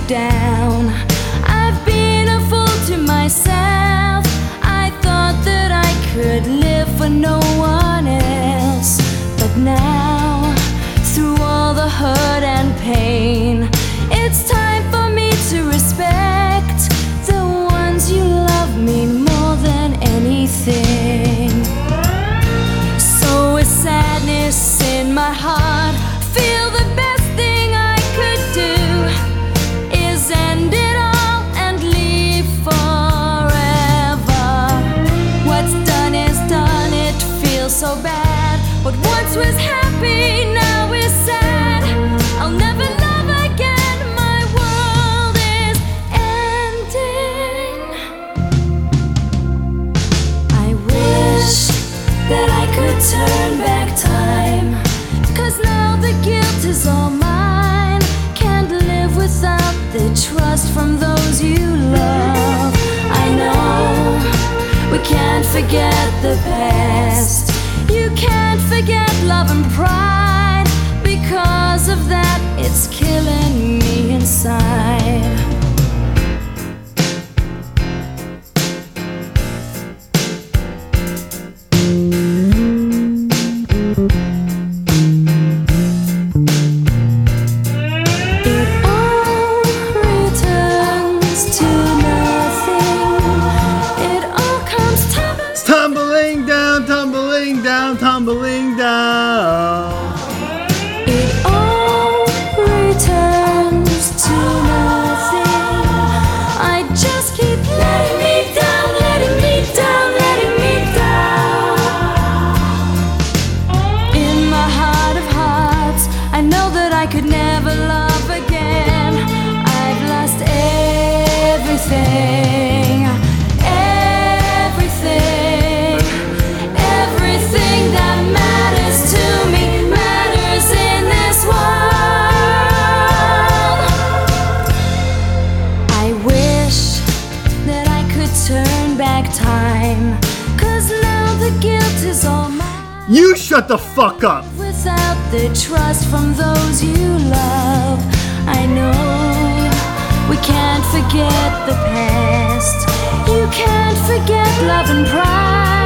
down. I've been a fool to myself. I thought that I could live for no one else. But now, through all the hurt and pain, it's time for me to respect the ones you love me more than anything. So with sadness in my heart, feel the best thing I could do is end it all and leave forever. What's done is done, it feels so bad. What once was happy now is sad. I'll never love again, my world is ending. I wish that I could turn back time, 'cause now the guilt is all mine. Can't live without the trust from those you love. I know we can't forget the past. You can't forget love and pride. Because of that, it's killing me inside. Tumbling down. It all returns to nothing. I just keep letting me down, letting me down, letting me down. In my heart of hearts, I know that I could never love again. I've lost everything. Turn back time, 'cause now the guilt is all mine. You shut the fuck up! Without the trust from those you love, I know we can't forget the past. You can't forget love and pride.